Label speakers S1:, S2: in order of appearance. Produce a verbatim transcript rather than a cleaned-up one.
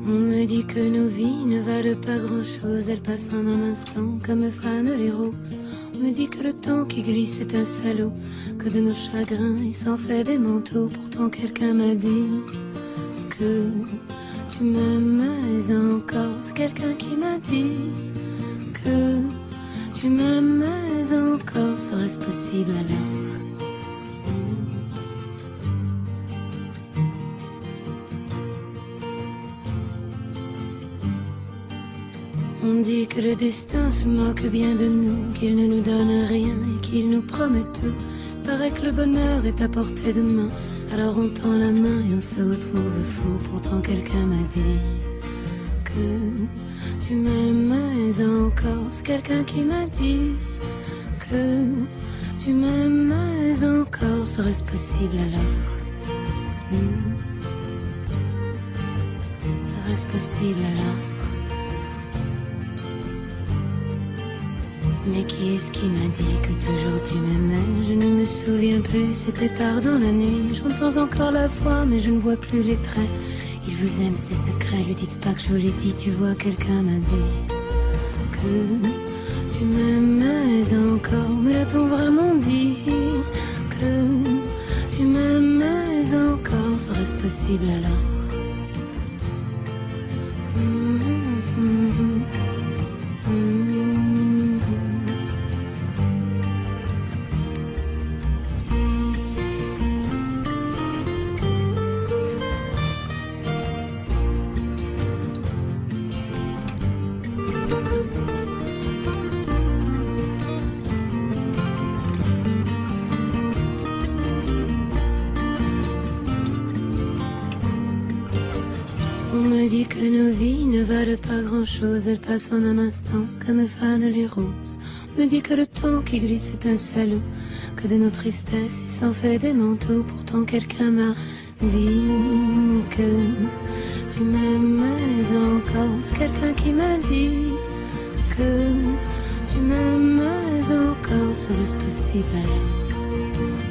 S1: On me dit que nos vies ne valent pas grand-chose, elles passent en un instant comme fanent les roses. On me dit que le temps qui glisse est un salaud, que de nos chagrins il s'en fait des manteaux. Pourtant quelqu'un m'a dit que tu m'aimes encore. C'est quelqu'un qui m'a dit que tu m'aimes encore. Serait-ce possible alors? On dit que le destin se moque bien de nous, qu'il ne nous donne rien et qu'il nous promet tout. Paraît que le bonheur est à portée de main, alors on tend la main et on se retrouve fou. Pourtant quelqu'un m'a dit que tu m'aimes encore. C'est quelqu'un qui m'a dit que tu m'aimes encore. Serait-ce possible alors? hmm. Serait-ce possible alors? Mais qui est-ce qui m'a dit que toujours tu m'aimais? Je ne me souviens plus, c'était tard dans la nuit. J'entends encore la voix, mais je ne vois plus les traits. Il vous aime, ses secrets, lui dites pas que je vous l'ai dit. Tu vois, quelqu'un m'a dit que tu m'aimais encore. Me l'a-t-on vraiment dit que tu m'aimais encore? Serait-ce possible alors? Mmh, mmh, mmh. On me dit que nos vies ne valent pas grand-chose, elles passent en un instant comme fanent les roses. On me dit que le temps qui glisse est un salaud, que de nos tristesses il s'en fait des manteaux. Pourtant quelqu'un m'a dit que tu m'aimais encore. C'est quelqu'un qui m'a dit que tu m'aimais encore. Serait-ce possible alors?